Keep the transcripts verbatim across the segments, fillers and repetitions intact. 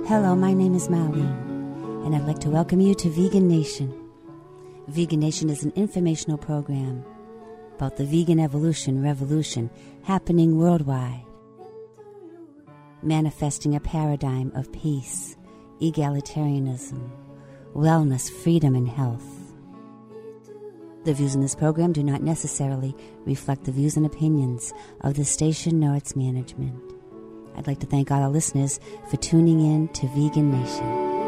Hello, my name is Marlene, and I'd like to welcome you to Vegan Nation. Vegan Nation is an informational program about the vegan evolution revolution happening worldwide, manifesting a paradigm of peace, egalitarianism, wellness, freedom, and health. The views in this program do not necessarily reflect the views and opinions of the station nor its management. I'd like to thank all our listeners for tuning in to Vegan Nation.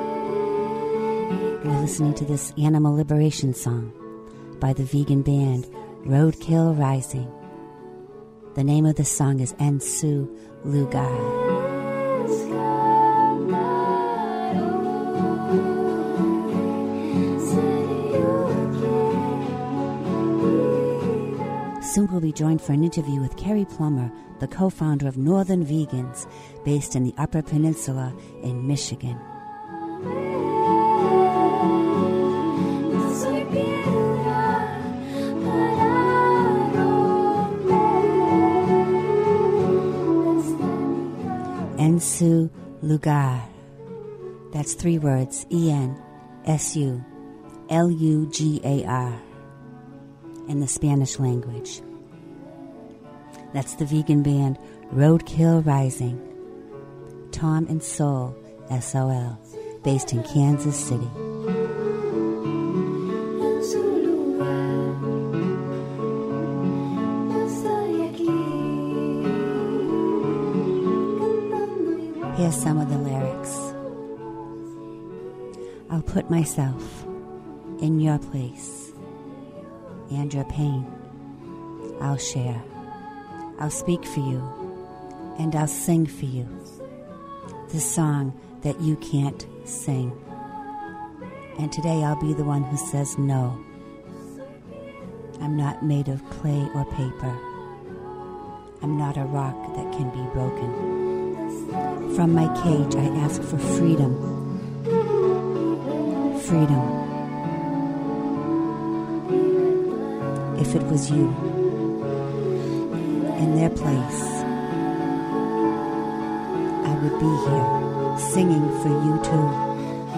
We're listening to this animal liberation song by the vegan band Roadkill Rising. The name of the song is Ensu Lugar. Soon we'll be joined for an interview with Carrie Plummer, the co-founder of Northern Vegans, based in the Upper Peninsula in Michigan. Ensu Lugar. That's three words, E N S U L U G A R. In the Spanish language. That's the vegan band Roadkill Rising, Tom and Soul, S O L, based in Kansas City. Here's some of the lyrics. I'll put myself in your place and your pain. I'll share. I'll speak for you, and I'll sing for you the song that you can't sing. And today I'll be the one who says no. I'm not made of clay or paper. I'm not a rock that can be broken. From my cage I ask for freedom. Freedom. If it was you, in their place, I would be here singing for you too.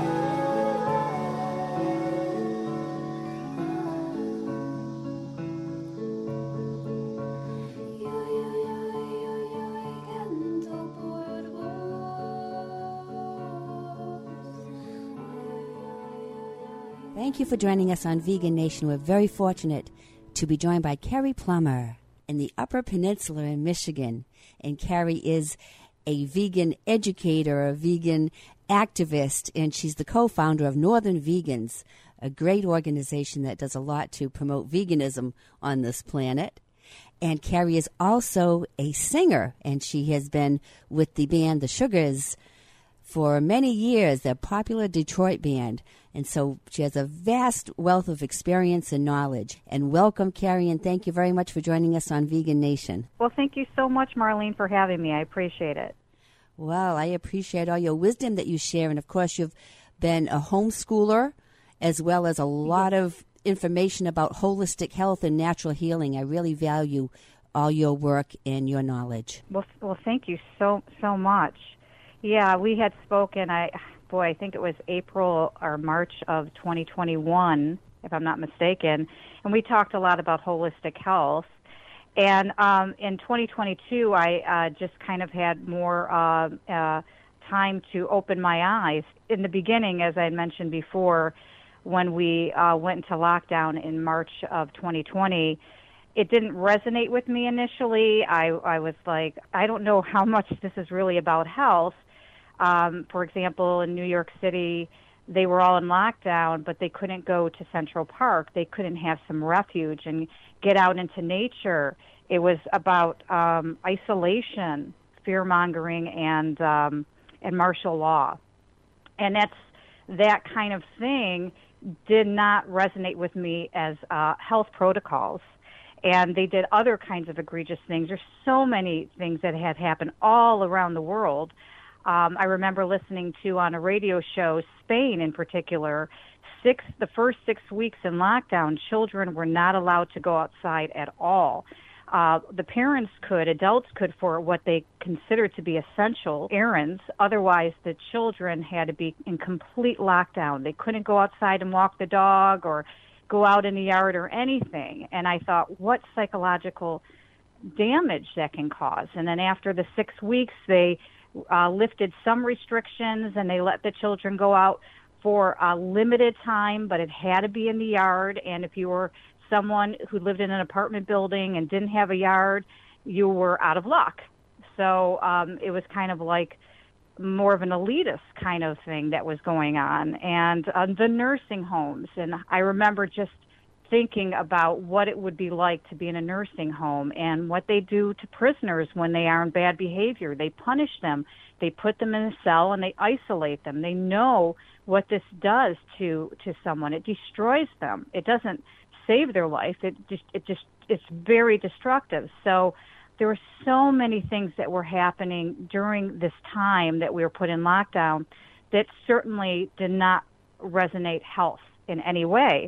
Thank you for joining us on Vegan Nation. We're very fortunate to be joined by Carrie Plummer in the Upper Peninsula in Michigan. And Carrie is a vegan educator, a vegan activist, and she's the co-founder of Northern Vegans, a great organization that does a lot to promote veganism on this planet. And Carrie is also a singer, and she has been with the band The Sugars for many years, a popular Detroit band. And so she has a vast wealth of experience and knowledge. And welcome, Carrie, and thank you very much for joining us on Vegan Nation. Well, thank you so much, Marlene, for having me. I appreciate it. Well, I appreciate all your wisdom that you share. And, of course, you've been a homeschooler as well as a lot of information about holistic health and natural healing. I really value all your work and your knowledge. Well, well, thank you so, so much. Yeah, we had spoken, I... boy, I think it was April or March of twenty twenty-one, if I'm not mistaken, and we talked a lot about holistic health. And um, in twenty twenty-two, I uh, just kind of had more uh, uh, time to open my eyes. In the beginning, as I had mentioned before, when we uh, went into lockdown in March of twenty twenty, it didn't resonate with me initially. I, I was like, I don't know how much this is really about health. Um, for example, in New York City, they were all in lockdown, but they couldn't go to Central Park. They couldn't have some refuge and get out into nature. It was about um, isolation, fear-mongering, and um, and martial law. And that's that kind of thing did not resonate with me as uh, health protocols. And they did other kinds of egregious things. There's so many things that had happened all around the world. Um, I remember listening to on a radio show, Spain in particular, six the first six weeks in lockdown, children were not allowed to go outside at all. Uh, the parents could, adults could, for what they considered to be essential errands. Otherwise, the children had to be in complete lockdown. They couldn't go outside and walk the dog or go out in the yard or anything. And I thought, what psychological damage that can cause. And then after the six weeks, they uh, lifted some restrictions and they let the children go out for a limited time, but it had to be in the yard. And if you were someone who lived in an apartment building and didn't have a yard, you were out of luck. So um, it was kind of like more of an elitist kind of thing that was going on. And uh, the nursing homes, and I remember just thinking about what it would be like to be in a nursing home and what they do to prisoners when they are in bad behavior. They punish them. They put them in a cell and they isolate them. They know what this does to, to someone. It destroys them. It doesn't save their life. It just, it just, it's very destructive. So there were so many things that were happening during this time that we were put in lockdown that certainly did not resonate health in any way.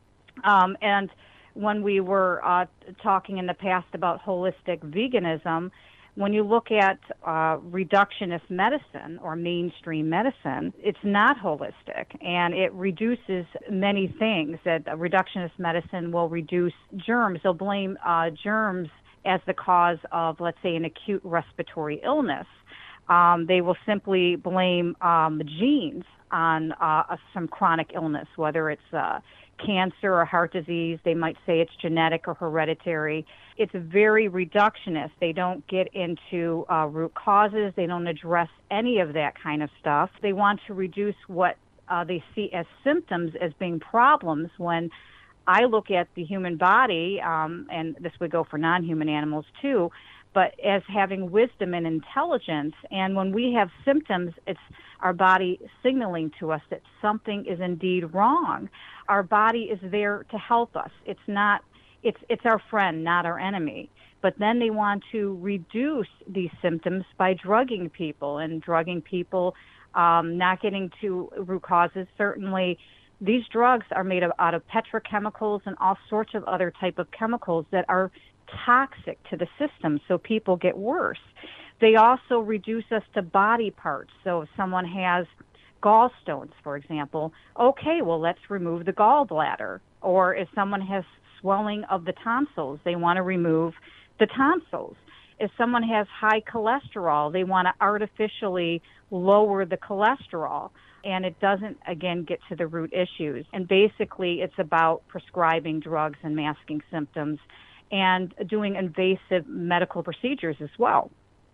Um, and when we were uh, talking in the past about holistic veganism, when you look at uh, reductionist medicine or mainstream medicine, it's not holistic, and it reduces many things. That reductionist medicine will reduce germs. They'll blame uh, germs as the cause of, let's say, an acute respiratory illness. Um, they will simply blame um, genes on uh, some chronic illness, whether it's uh, cancer or heart disease. They might say it's genetic or hereditary. It's very reductionist. They don't get into uh, root causes. They don't address any of that kind of stuff. They want to reduce what uh, they see as symptoms as being problems, when I look at the human body, um, and this would go for non-human animals too, but as having wisdom and intelligence. And when we have symptoms, it's our body signaling to us that something is indeed wrong. Our body is there to help us. It's not, it's, it's our friend, not our enemy. But then they want to reduce these symptoms by drugging people and drugging people, um, not getting to root causes. Certainly, these drugs are made of, out of petrochemicals and all sorts of other type of chemicals that are toxic to the system, so people get worse. They also reduce us to body parts. So if someone has gallstones, for example, okay, well, let's remove the gallbladder. Or if someone has swelling of the tonsils, they want to remove the tonsils. If someone has high cholesterol, they want to artificially lower the cholesterol. And it doesn't, again, get to the root issues. And basically, it's about prescribing drugs and masking symptoms and doing invasive medical procedures as well.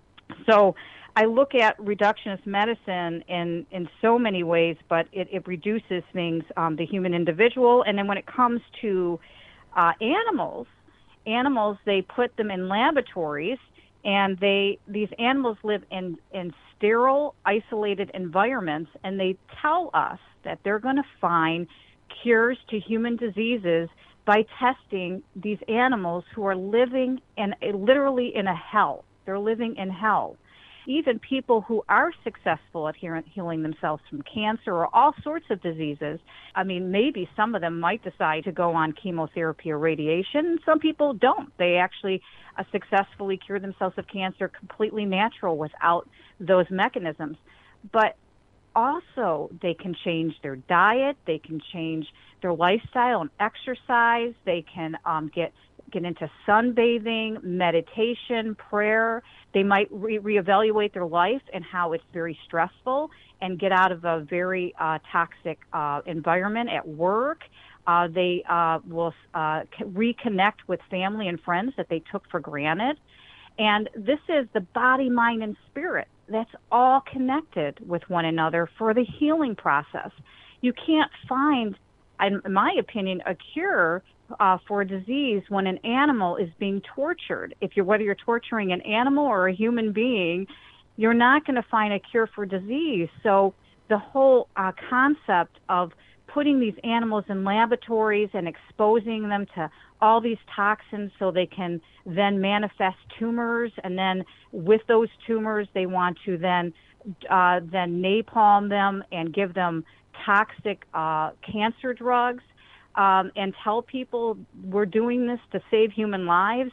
So I look at reductionist medicine in, in so many ways, but it, it reduces things, um, the human individual. And then when it comes to uh, animals, animals, they put them in laboratories, and they these animals live in, in sterile, isolated environments, and they tell us that they're going to find cures to human diseases by testing these animals who are living in a, literally in a hell. They're living in hell. Even people who are successful at healing themselves from cancer or all sorts of diseases, I mean, maybe some of them might decide to go on chemotherapy or radiation. Some people don't. They actually uh, successfully cure themselves of cancer completely natural without those mechanisms. But also, they can change their diet. They can change their lifestyle and exercise. They can um, get get into sunbathing, meditation, prayer. They might re- reevaluate their life and how it's very stressful and get out of a very uh, toxic uh, environment at work. Uh, they uh, will uh, reconnect with family and friends that they took for granted. And this is the body, mind, and spirit. That's all connected with one another for the healing process. You can't find, in my opinion, a cure uh, for a disease when an animal is being tortured. If you're, whether you're torturing an animal or a human being, you're not going to find a cure for disease. So the whole uh, concept of putting these animals in laboratories and exposing them to all these toxins so they can then manifest tumors, and then with those tumors they want to then uh, then napalm them and give them toxic uh, cancer drugs, um, and tell people we're doing this to save human lives.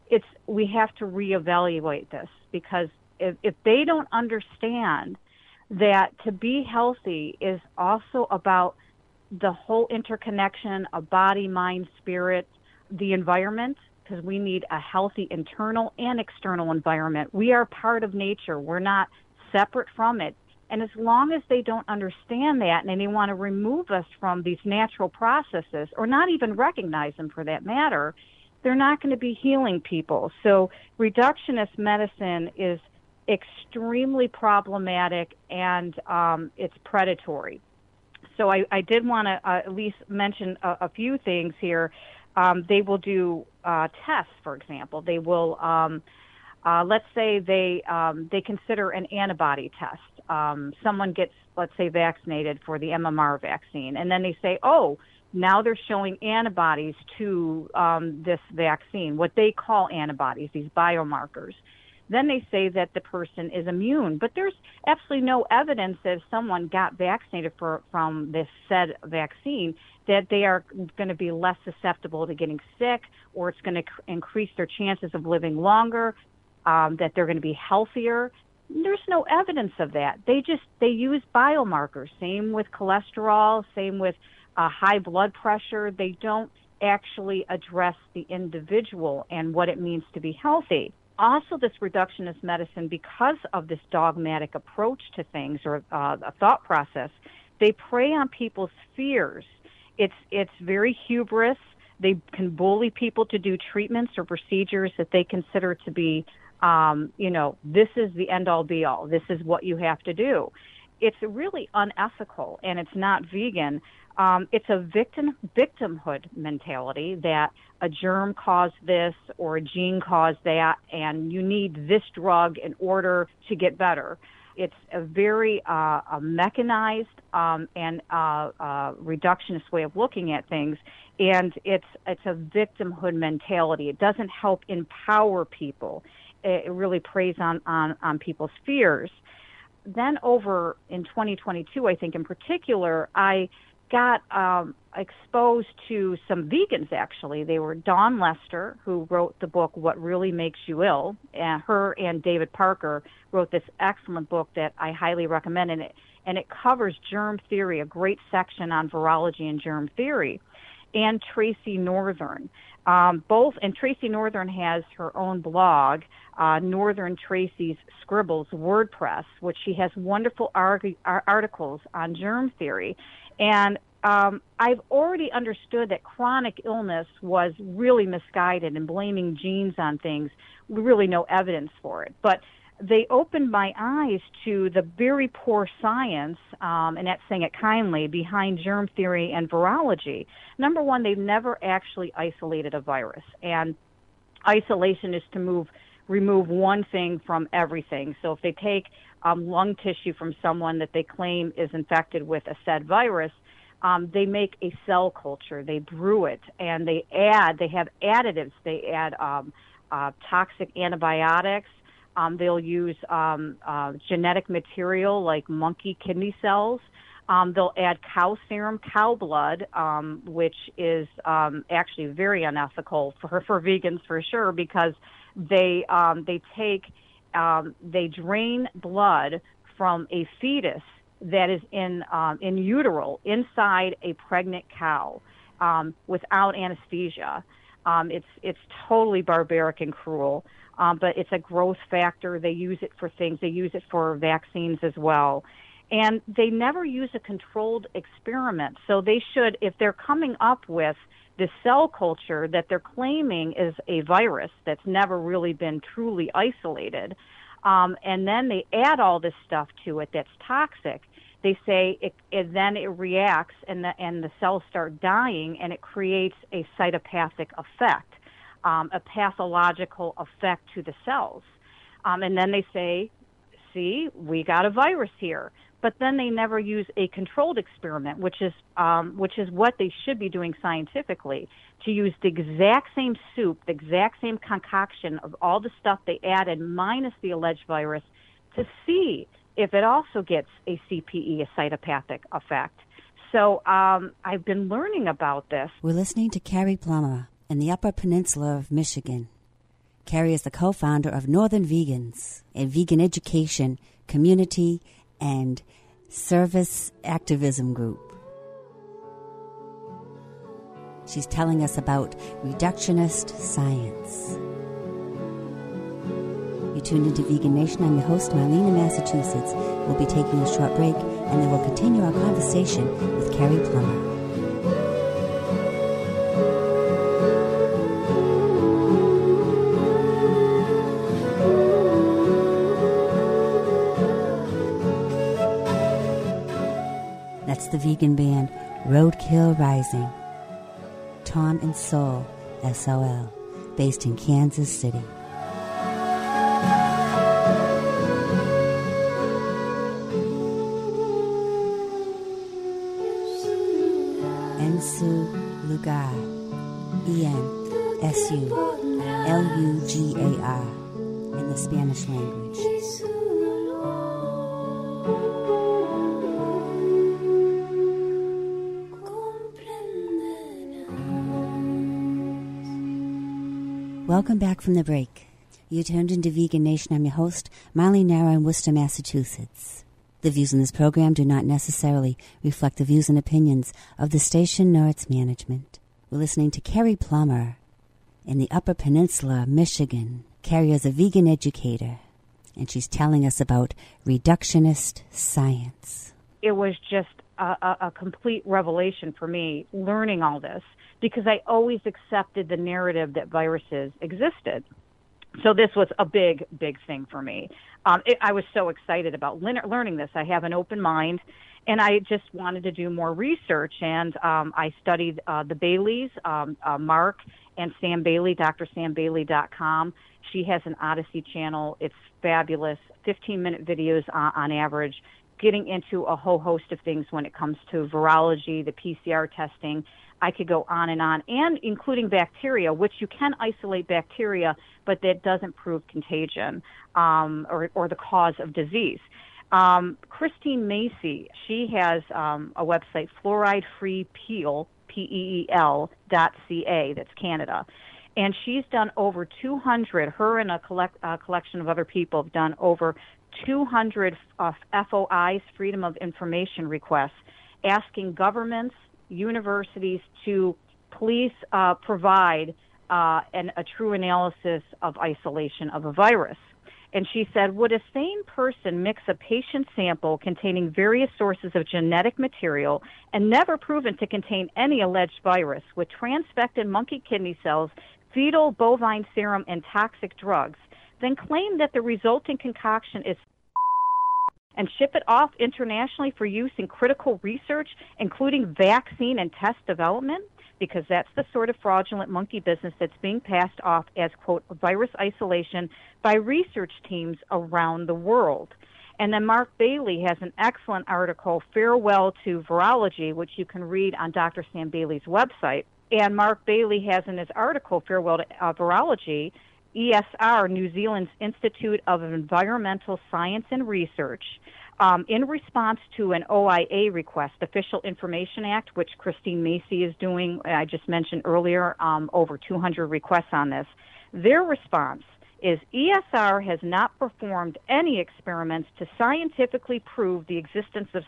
it's we have to reevaluate this, because if, if they don't understand that to be healthy is also about the whole interconnection of body, mind, spirit, the environment, because we need a healthy internal and external environment. We are part of nature. We're not separate from it. And as long as they don't understand that and they want to remove us from these natural processes, or not even recognize them for that matter, they're not going to be healing people. So reductionist medicine is extremely problematic, and um, it's predatory. So I, I did want to uh, at least mention a, a few things here. Um, they will do uh, tests, for example. They will, um, uh, let's say they um, they consider an antibody test. Um, someone gets, let's say, vaccinated for the M M R vaccine, and then they say, oh, now they're showing antibodies to um, this vaccine, what they call antibodies, these biomarkers. Then they say that the person is immune. But there's absolutely no evidence that if someone got vaccinated for, from this said vaccine, that they are going to be less susceptible to getting sick, or it's going to cr- increase their chances of living longer, um, that they're going to be healthier. There's no evidence of that. They just, they use biomarkers. Same with cholesterol, same with uh, high blood pressure. They don't actually address the individual and what it means to be healthy. Also, this reductionist medicine, because of this dogmatic approach to things, or uh, a thought process, they prey on people's fears. It's it's very hubris. They can bully people to do treatments or procedures that they consider to be, um, you know, this is the end-all, be-all. This is what you have to do. It's really unethical, and it's not vegan. Um, it's a victim victimhood mentality that a germ caused this or a gene caused that, and you need this drug in order to get better. It's a very uh, a mechanized um, and uh, uh, reductionist way of looking at things, and it's it's a victimhood mentality. It doesn't help empower people. It really preys on, on, on people's fears. Then over in twenty twenty-two, I think in particular, I got um, exposed to some vegans, actually. They were Dawn Lester, who wrote the book What Really Makes You Ill, and her and David Parker wrote this excellent book that I highly recommend, and it, and it covers germ theory, a great section on virology and germ theory, and Tracy Northern. Um, both, and Tracy Northern has her own blog, uh, Northern Tracy's Scribbles WordPress, which she has wonderful arg- articles on germ theory. And um, I've already understood that chronic illness was really misguided and blaming genes on things, really no evidence for it. But they opened my eyes to the very poor science, um, and that's saying it kindly, behind germ theory and virology. Number one, they've never actually isolated a virus. And isolation is to move, remove one thing from everything. So if they take um, lung tissue from someone that they claim is infected with a said virus, um, they make a cell culture. They brew it, and they add, they have additives. They add um, uh, toxic antibiotics. Um, they'll use um, uh, genetic material like monkey kidney cells. Um, they'll add cow serum, cow blood, um, which is um, actually very unethical for for vegans for sure, because they um, they take um, they drain blood from a fetus that is in um, in utero inside a pregnant cow um, without anesthesia. Um, it's it's totally barbaric and cruel. Um, but it's a growth factor. They use it for things. They use it for vaccines as well. And they never use a controlled experiment. So they should, if they're coming up with this cell culture that they're claiming is a virus that's never really been truly isolated, um, and then they add all this stuff to it that's toxic, they say it, it then it reacts and the, and the cells start dying, and it creates a cytopathic effect. Um, a pathological effect to the cells. Um, and then they say, see, we got a virus here. But then they never use a controlled experiment, which is um, which is what they should be doing scientifically, to use the exact same soup, the exact same concoction of all the stuff they added minus the alleged virus, to see if it also gets a C P E, a cytopathic effect. So um, I've been learning about this. We're listening to Carrie Plummer in the Upper Peninsula of Michigan. Carrie is the co-founder of Northern Vegans, a vegan education, community, and service activism group. She's telling us about reductionist science. You tuned into Vegan Nation. I'm your host, Marlene in Massachusetts. We'll be taking a short break, and then we'll continue our conversation with Carrie Plummer. That's the vegan band Roadkill Rising. Tom and Soul, S O L, based in Kansas City. Ensu Lugar, E N S U L U G A R, in the Spanish language. Welcome back from the break. You tuned into Vegan Nation. I'm your host, Marlene Nara in Worcester, Massachusetts. The views in this program do not necessarily reflect the views and opinions of the station nor its management. We're listening to Carrie Plummer in the Upper Peninsula, Michigan. Carrie is a vegan educator, and she's telling us about reductionist science. It was just a, a, a complete revelation for me learning all this, because I always accepted the narrative that viruses existed. So this was a big, big thing for me. Um, it, I was so excited about learning this. I have an open mind, and I just wanted to do more research. And um, I studied uh, the Baileys, um, uh, Mark and Sam Bailey, D R sam bailey dot com. She has an Odyssey channel. It's fabulous, fifteen-minute videos on, on average, getting into a whole host of things when it comes to virology, the P C R testing. I could go on and on, and including bacteria, which you can isolate bacteria, but that doesn't prove contagion um, or, or the cause of disease. Um, Christine Macy, she has um, a website, Fluoride Free Peel, P E E L dot C A, that's Canada. And she's done over two hundred, her and a collect, uh, collection of other people have done over two hundred uh, F O Is, Freedom of Information requests, asking governments, universities to please uh, provide uh, an, a true analysis of isolation of a virus. And she said, would a sane person mix a patient sample containing various sources of genetic material and never proven to contain any alleged virus with transfected monkey kidney cells, fetal bovine serum, and toxic drugs, then claim that the resulting concoction is and ship it off internationally for use in critical research, including vaccine and test development? Because that's the sort of fraudulent monkey business that's being passed off as, quote, virus isolation by research teams around the world. And then Mark Bailey has an excellent article, Farewell to Virology, which you can read on D R Sam Bailey's website. And Mark Bailey has in his article, Farewell to uh, Virology, E S R, New Zealand's Institute of Environmental Science and Research, um, in response to an O I A request, Official Information Act, which Christine Macy is doing, I just mentioned earlier, um, over two hundred requests on this. Their response is E S R has not performed any experiments to scientifically prove the existence of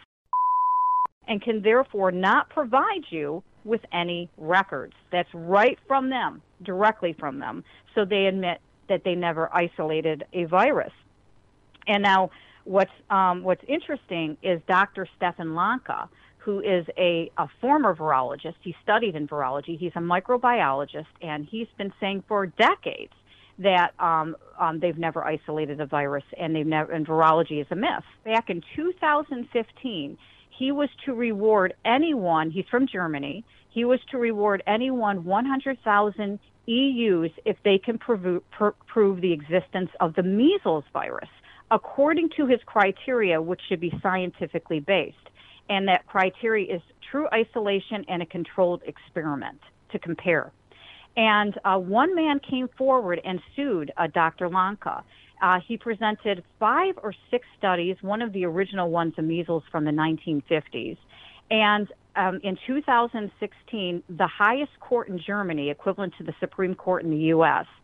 and can therefore not provide you with any records. That's right from them, directly from them. So they admit that they never isolated a virus. And now what's um, what's interesting is Doctor Stefan Lanka, who is a, a former virologist. He studied in virology. He's a microbiologist, and he's been saying for decades that um, um, they've never isolated a virus, and they've never, and virology is a myth. Back in two thousand fifteen, he was to reward anyone, he's from Germany, he was to reward anyone one hundred thousand E Us if they can prove, pr- prove the existence of the measles virus, according to his criteria, which should be scientifically based. And that criteria is true isolation and a controlled experiment to compare. And uh, one man came forward and sued uh, Doctor Lanka. Uh, he presented five or six studies, one of the original ones of measles from the nineteen fifties. And um, in two thousand sixteen, the highest court in Germany, equivalent to the Supreme Court in the U S,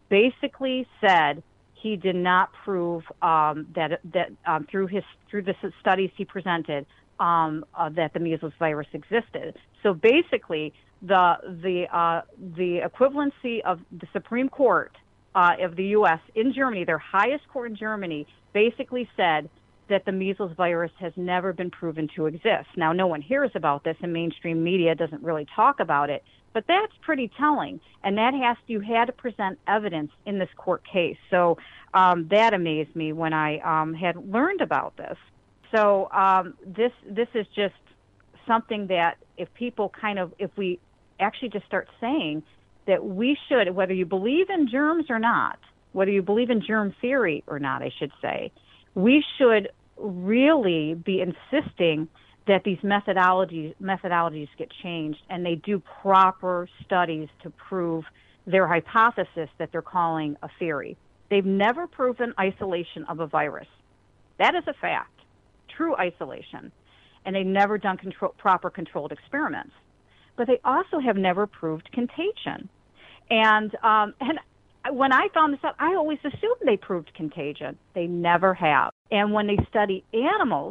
basically said he did not prove um, that that um, through his through the studies he presented um, uh, that the measles virus existed. So basically, the the uh, the equivalency of the Supreme Court uh, of the U S in Germany, their highest court in Germany, basically said that the measles virus has never been proven to exist. Now, no one hears about this, and mainstream media doesn't really talk about it, but that's pretty telling. And that has you had to present evidence in this court case. So um, that amazed me when I um, had learned about this. So um, this this is just something that if people kind of, if we actually just start saying that we should, whether you believe in germs or not, whether you believe in germ theory or not, I should say, we should really be insisting that these methodologies methodologies get changed and they do proper studies to prove their hypothesis that they're calling a theory. They've never proven isolation of a virus. That is a fact, true isolation. And they've never done control, proper controlled experiments. But they also have never proved contagion. And um, and when I found this out, I always assumed they proved contagion. They never have. And when they study animals,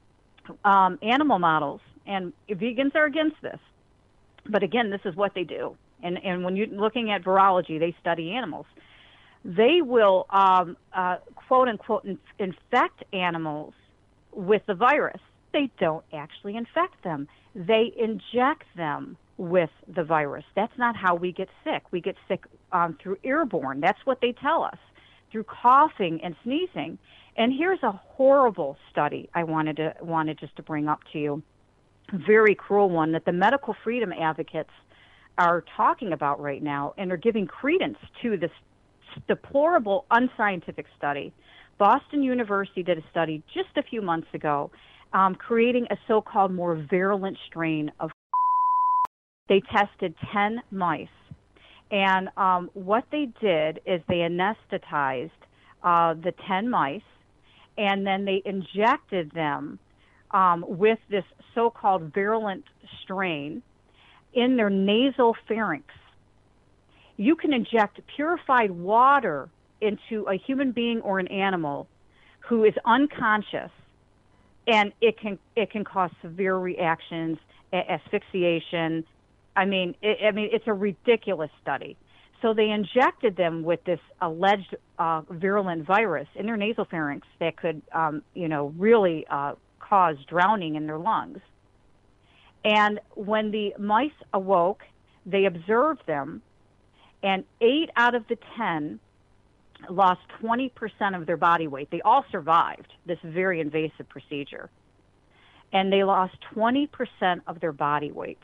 um, animal models, and vegans are against this, but again, this is what they do. And and when you're looking at virology, they study animals. They will, um, uh, quote unquote, in- infect animals with the virus. They don't actually infect them. They inject them with the virus. That's not how we get sick. We get sick um, through airborne. That's what they tell us, through coughing and sneezing. And here's a horrible study I wanted to wanted just to bring up to you, very cruel one that the medical freedom advocates are talking about right now and are giving credence to this deplorable, unscientific study. Boston University did a study just a few months ago, um, creating a so-called more virulent strain of. They tested ten mice, and um, what they did is they anesthetized uh, the ten mice, and then they injected them um, with this so-called virulent strain in their nasal pharynx. You can inject purified water into a human being or an animal who is unconscious, and it can it can cause severe reactions, asphyxiation. I mean, it, I mean, it's a ridiculous study. So they injected them with this alleged uh, virulent virus in their nasopharynx that could, um, you know, really uh, cause drowning in their lungs. And when the mice awoke, they observed them, and eight out of the ten lost twenty percent of their body weight. They all survived this very invasive procedure. And they lost twenty percent of their body weight.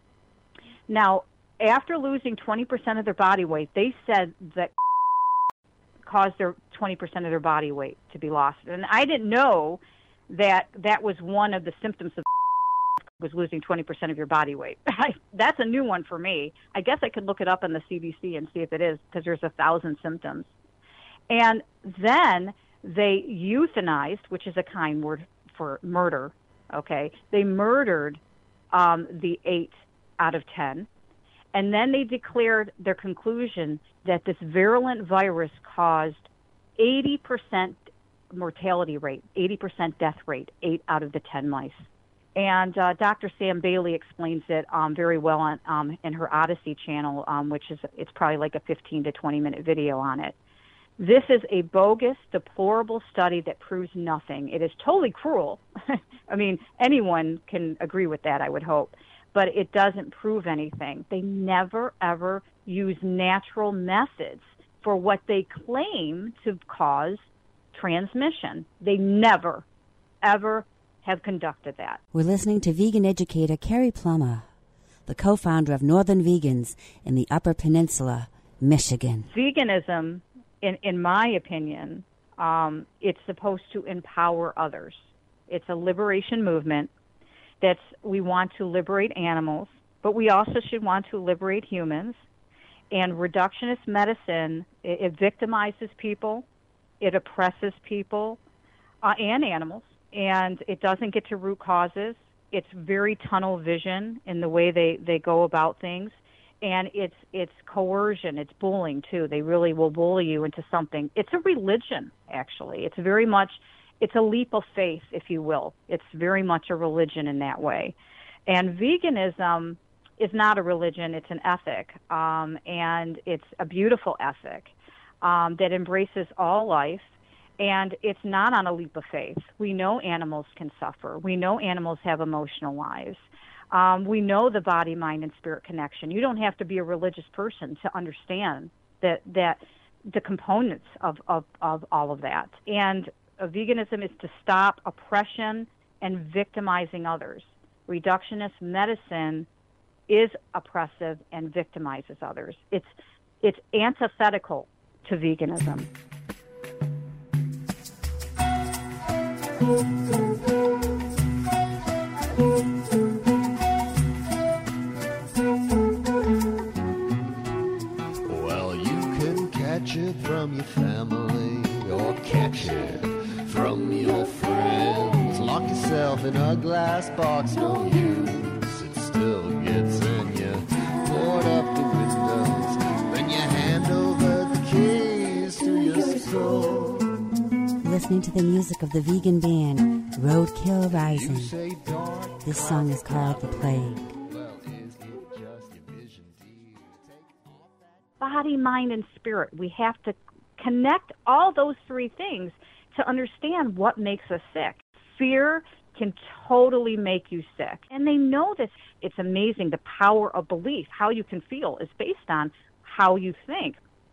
Now, after losing twenty percent of their body weight, they said that caused their twenty percent of their body weight to be lost. And I didn't know that that was one of the symptoms of was losing twenty percent of your body weight. That's a new one for me. I guess I could look it up on the C D C and see if it is, because there's a thousand symptoms. And then they euthanized, which is a kind word for murder, okay? They murdered um, the eight out of ten. And then they declared their conclusion that this virulent virus caused eighty percent mortality rate, eighty percent death rate, eight out of the ten mice. And uh, Doctor Sam Bailey explains it um, very well on, um, in her Odyssey channel, um, which is, it's probably like a fifteen to twenty minute video on it. This is a bogus, deplorable study that proves nothing. It is totally cruel. I mean, anyone can agree with that, I would hope. But it doesn't prove anything. They never, ever use natural methods for what they claim to cause transmission. They never, ever have conducted that. We're listening to vegan educator Carrie Plummer, the co-founder of Northern Vegans in the Upper Peninsula, Michigan. Veganism, in, in my opinion, um, it's supposed to empower others. It's a liberation movement. That's, we want to liberate animals, but we also should want to liberate humans. And reductionist medicine, it, it victimizes people, it oppresses people uh, and animals, and it doesn't get to root causes. It's very tunnel vision in the way they, they go about things. and it's it's coercion, it's bullying too. They really will bully you into something. It's a religion, actually. It's very much, it's a leap of faith, if you will. It's very much a religion in that way. And veganism is not a religion, it's an ethic, um, and it's a beautiful ethic um, that embraces all life, and it's not on a leap of faith. We know animals can suffer. We know animals have emotional lives. Um, we know the body, mind, and spirit connection. You don't have to be a religious person to understand that that the components of, of, of all of that. And uh, veganism is to stop oppression and victimizing others. Reductionist medicine is oppressive and victimizes others. It's it's antithetical to veganism. Well, you can catch it from your family or catch it from your friends. Lock yourself in a glass box, no use. It still gets in you. Board up the windows, then you hand over the keys to your soul. Listening to the music of the vegan band Roadkill Rising. This song is called The Plague. Body, mind, and spirit. We have to connect all those three things to understand what makes us sick. Fear can totally make you sick. And they know this. It's amazing. The power of belief, how you can feel, is based on how you think.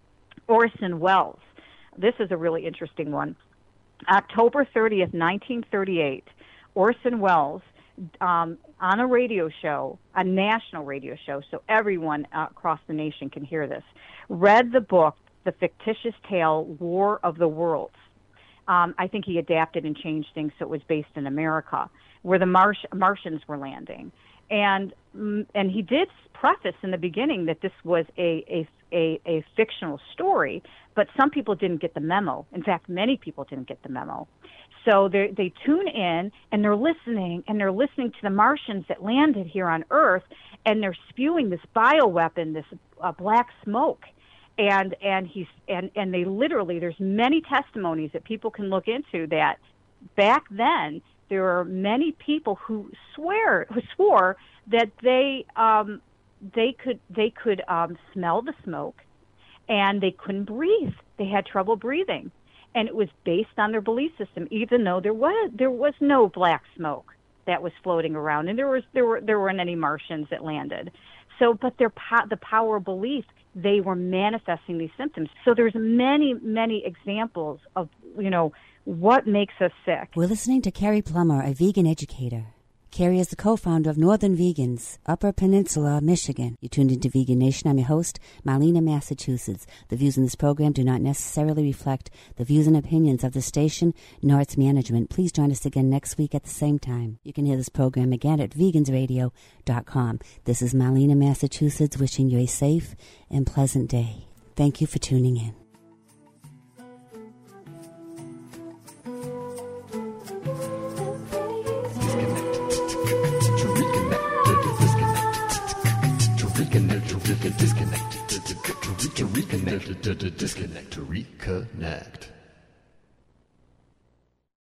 Orson Welles. This is a really interesting one. October thirtieth, nineteen thirty-eight, Orson Welles, um, on a radio show, a national radio show, so everyone uh, across the nation can hear this, read the book, The Fictitious Tale, War of the Worlds. Um, I think he adapted and changed things so it was based in America, where the Marsh- Martians were landing. And and he did preface in the beginning that this was a, a, a, a fictional story, but some people didn't get the memo. In fact, many people didn't get the memo. So they they tune in, and they're listening, and they're listening to the Martians that landed here on Earth, and they're spewing this bioweapon, this uh, black smoke. And and he's and, and they literally, there's many testimonies that people can look into that back then there were many people who swear who swore that they um, they could they could um, smell the smoke, and they couldn't breathe. They had trouble breathing, and it was based on their belief system. Even though there was there was no black smoke that was floating around, and there was there were there weren't any Martians that landed. So, but their po- the power of belief, they were manifesting these symptoms. So there's many, many examples of, you know, what makes us sick. We're listening to Carrie Plummer, a vegan educator. Carrie is the co-founder of Northern Vegans, Upper Peninsula, Michigan. You tuned into Vegan Nation. I'm your host, Marlena, Massachusetts. The views in this program do not necessarily reflect the views and opinions of the station nor its management. Please join us again next week at the same time. You can hear this program again at vegans radio dot com. This is Marlena, Massachusetts, wishing you a safe and pleasant day. Thank you for tuning in. Disconnect, to reconnect, to reconnect, to reconnect, to reconnect.